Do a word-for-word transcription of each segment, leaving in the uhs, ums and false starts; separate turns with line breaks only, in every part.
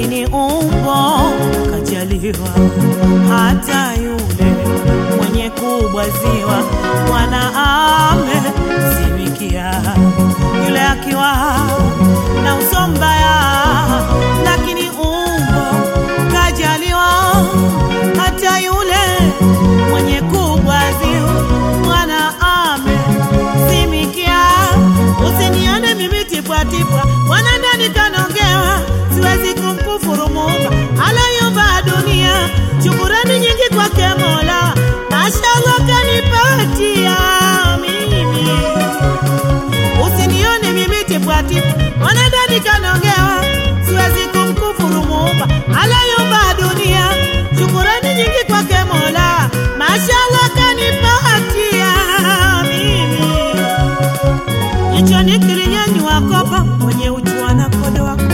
lakini umbo kajaliwa. Hata yule mwenye kubwaziwa mwana amezimikia. Yule akiwa na uso mbaya, lakini umbo kajaliwa. Hata yule mwenye kubwaziwa mwana amezimikia. Usinione mimi tipwa tipwa, wana ndani kanongewa. Siwezi kumkufuru Muumba aliyeumba dunia. Shukrani nyingi kwake Mola, mashallah kanipatia mimi. Usinione mimi tipwa tipwa, wana ndani kanongewa. Siwezi kumkufuru Muumba aliyeumba dunia. Shukrani nyingi kwake Mola, mashallah kanipatia mimi. Hicho ni kilinyanyua kopa mwenye uchua na kodo wako,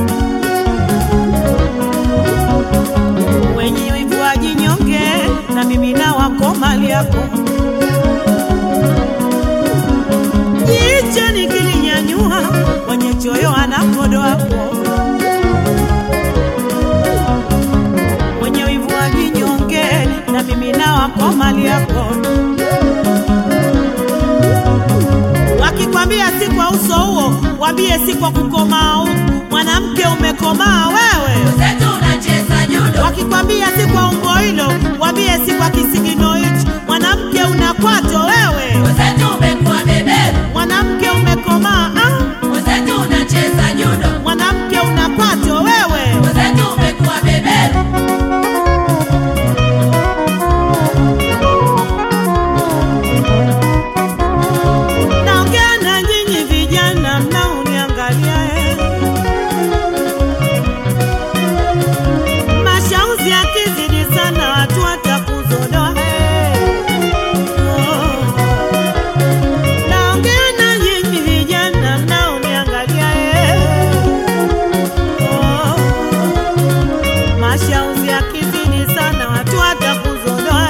wenye wivu wajinyonge na mimi na wako mali yako. Hicho ni kilinyanyua mwenye choyo anakodo wako, wenye wivu wajinyonge na mimi na wako mali yako. Wakikwambia si kwa uso huo, wambie si kwa kukomaa. Mwanamke umekomaa wewe,
Uzetu unacheza judo.
wakikwambia si kwa umbo hilo, wambie si kwa kisigino hicho. Mwanamke unakwato wewe,
Uzetu umekuwa beberu.
mwanamke umekomaa.
Uzetu unacheza judo.
Mwanamke unakwato wewe,
Uzetu umekuwa beberu.
naongea na nyinyi vijana mnaoniangalia. Mashauzi yakizidi sana watu watakuzodoa. Naongea na nyinyi vijana mnaoniangalia. Mashauzi yakizidi sana watu watakuzodoa.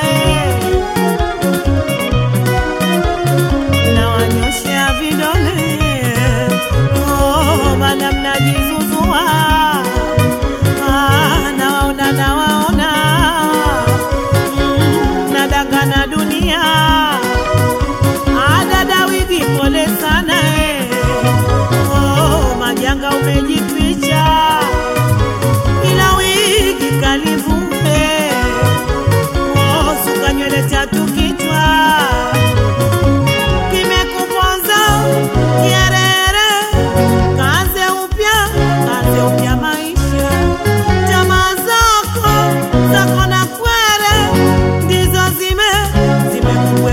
Na wanyoshea vidole, oh, maana mnajizuzua. Ah, nawaona nawaona, mm, nadangana dunia. Ah, dada wigi pole sana eh. Oh, majanga umejitwisha, ila wigi kalivume. Oh, suka nywele tatu kichwa, kimekuponza kierere. Kaanze upya, kaanze upya maisha. Tamaa zako zako na kwere ndizo zime zimekuponza.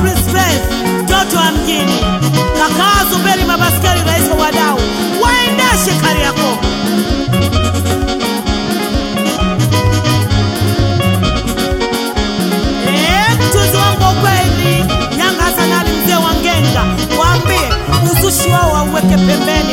Respect, mtoto wa mjini. Kaka Zuberi Mabaskeli, rais wa wadau, waendeshe Kariakoo. Eh, mtuzi wangu kweli, Nyanga Sanali mzee wa Ngenga, waambie uzushi wao wauweke pembeni.